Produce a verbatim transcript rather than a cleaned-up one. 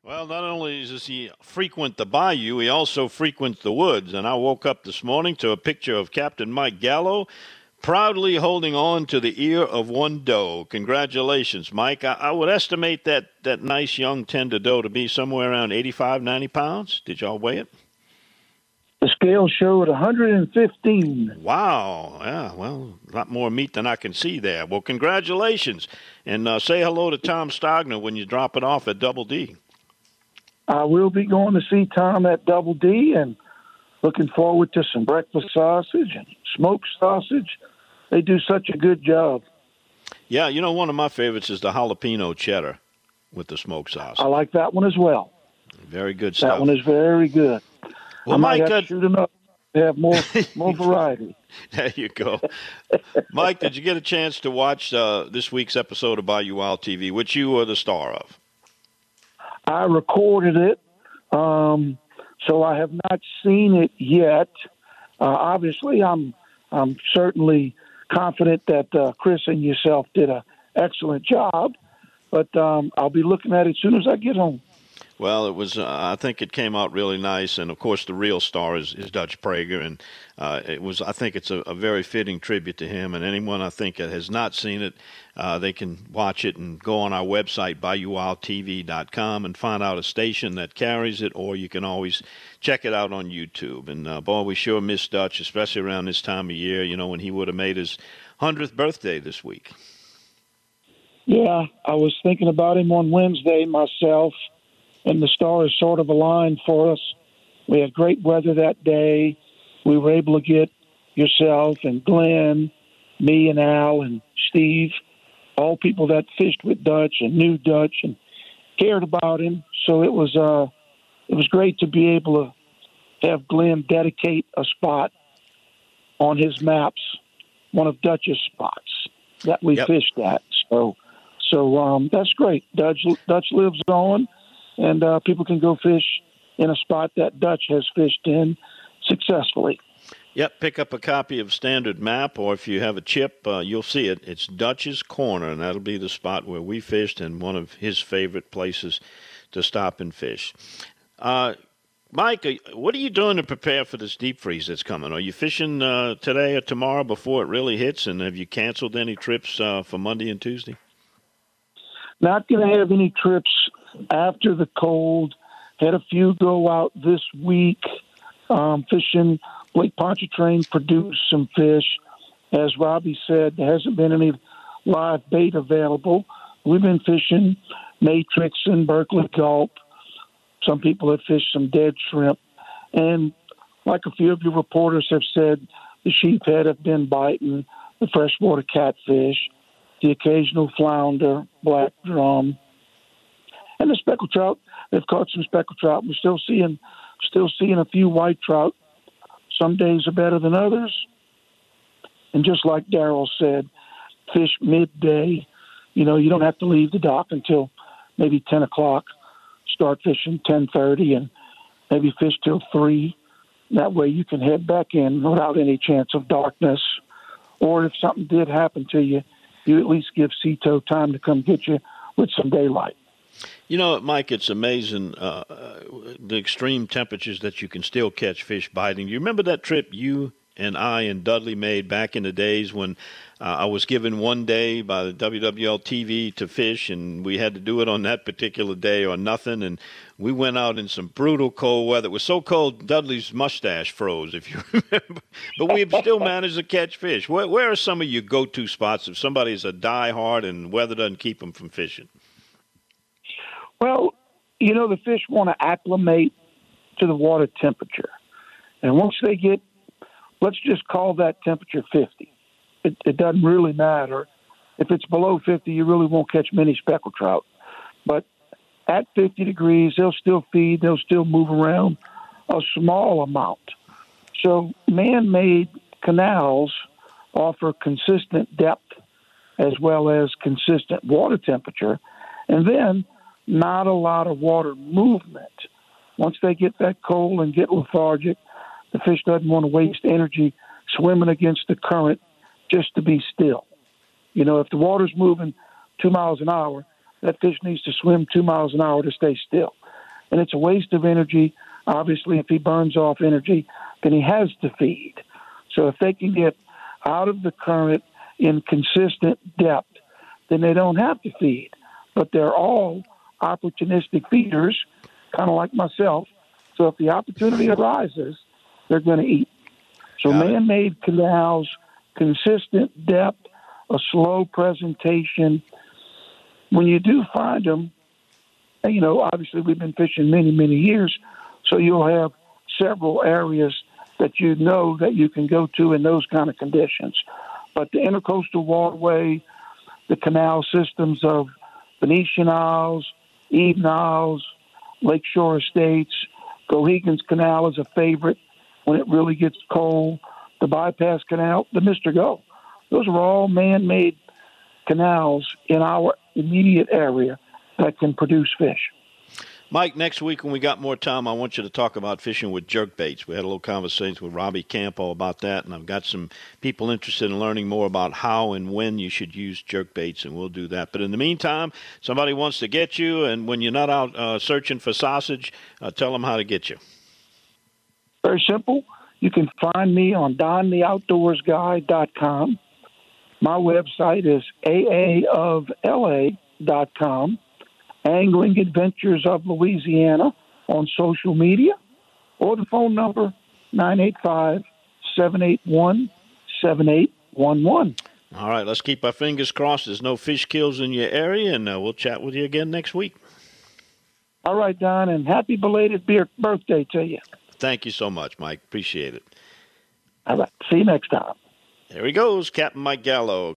Well, not only does he frequent the bayou, he also frequents the woods. And I woke up this morning to a picture of Captain Mike Gallo proudly holding on to the ear of one doe. Congratulations, Mike. I, I would estimate that, that nice young tender doe to be somewhere around eighty-five, ninety pounds. Did y'all weigh it? The scale showed one hundred fifteen. Wow. Yeah, well, a lot more meat than I can see there. Well, congratulations. And uh, say hello to Tom Stogner when you drop it off at Double D. I will be going to see Tom at Double D and looking forward to some breakfast sausage and smoked sausage. They do such a good job. Yeah, you know, one of my favorites is the jalapeno cheddar with the smoked sausage. I like that one as well. Very good stuff. That one is very good. Well, I might Mike, have uh, to shoot them up to have more, more variety. There you go. Mike, did you get a chance to watch uh, this week's episode of Bayou Wild T V, which you were the star of? I recorded it, um, so I have not seen it yet. Uh, obviously, I'm I'm certainly confident that uh, Chris and yourself did an excellent job, but um, I'll be looking at it as soon as I get home. Well, it was. Uh, I think it came out really nice, and of course, the real star is, is Dutch Prager, and uh, it was. I think it's a, a very fitting tribute to him. And anyone I think that has not seen it, uh, they can watch it and go on our website bayou wild t v dot com and find out a station that carries it, or you can always check it out on YouTube. And uh, boy, we sure miss Dutch, especially around this time of year. You know, when he would have made his hundredth birthday this week. Yeah, I was thinking about him on Wednesday myself. And the stars sort of aligned for us. We had great weather that day. We were able to get yourself and Glenn, me and Al and Steve, all people that fished with Dutch and knew Dutch and cared about him. So it was uh, it was great to be able to have Glenn dedicate a spot on his maps, one of Dutch's spots that we Yep. fished at. So so um, that's great. Dutch Dutch lives on. And uh, people can go fish in a spot that Dutch has fished in successfully. Yep, pick up a copy of Standard Map, or if you have a chip, uh, you'll see it. It's Dutch's Corner, and that'll be the spot where we fished and one of his favorite places to stop and fish. Uh, Mike, uh, what are you doing to prepare for this deep freeze that's coming? Are you fishing uh, today or tomorrow before it really hits, and have you canceled any trips uh, for Monday and Tuesday? Not going to have any trips after the cold. Had a few go out this week um, fishing. Lake Pontchartrain produced some fish. As Robbie said, there hasn't been any live bait available. We've been fishing Matrix and Berkeley Gulp. Some people have fished some dead shrimp. And like a few of your reporters have said, the sheephead have been biting, the freshwater catfish, the occasional flounder, black drum, and the speckled trout. They've caught some speckled trout. We're still seeing, still seeing a few white trout. Some days are better than others. And just like Darrell said, fish midday. You know, you don't have to leave the dock until maybe ten o'clock. Start fishing ten thirty and maybe fish till three. That way you can head back in without any chance of darkness. Or if something did happen to you, you at least give Cito time to come get you with some daylight. You know, Mike, it's amazing uh, the extreme temperatures that you can still catch fish biting. You remember that trip you and I and Dudley made back in the days when uh, I was given one day by the W W L T V to fish, and we had to do it on that particular day or nothing, and we went out in some brutal cold weather. It was so cold Dudley's mustache froze, if you remember. But we still managed to catch fish. Where, where are some of your go-to spots if somebody's a diehard and weather doesn't keep them from fishing? Well, you know, the fish want to acclimate to the water temperature. And once they get, let's just call that temperature fifty. It, it doesn't really matter. If it's below fifty, you really won't catch many speckled trout. But at fifty degrees, they'll still feed, they'll still move around a small amount. So man-made canals offer consistent depth as well as consistent water temperature, and then not a lot of water movement. Once they get that cold and get lethargic, the fish doesn't want to waste energy swimming against the current just to be still. You know, if the water's moving two miles an hour, that fish needs to swim two miles an hour to stay still. and it's a waste of energy. Obviously, if he burns off energy, then he has to feed. So if they can get out of the current in consistent depth, then they don't have to feed. But they're all opportunistic feeders, kind of like myself. So if the opportunity arises, they're going to eat. So Got it. man-made canals, consistent depth, a slow presentation. When you do find them, you know, obviously we've been fishing many, many years, so you'll have several areas that you know that you can go to in those kind of conditions. But the intercoastal waterway, the canal systems of Venetian Isles, Eden Isles, Lakeshore Estates, Gohegan's Canal is a favorite when it really gets cold. The Bypass Canal, the Mister Go. Those are all man-made canals in our immediate area that can produce fish. Mike, next week when we got more time, I want you to talk about fishing with jerk baits. We had a little conversation with Robbie Camp all about that, and I've got some people interested in learning more about how and when you should use jerk baits, and we'll do that. But in the meantime, somebody wants to get you, and when you're not out uh, searching for sausage, uh, tell them how to get you. Very simple. You can find me on don the outdoors guy dot com. My website is a a of l a dot com. Angling Adventures of Louisiana on social media, or the phone number nine eight five, seven eight one, seven eight one one. All right, let's keep our fingers crossed there's no fish kills in your area, and uh, we'll chat with you again next week. All right, Don, and happy belated beer birthday to you. Thank you so much, Mike. Appreciate it. All right, see you next time. There he goes, Captain Mike Gallo.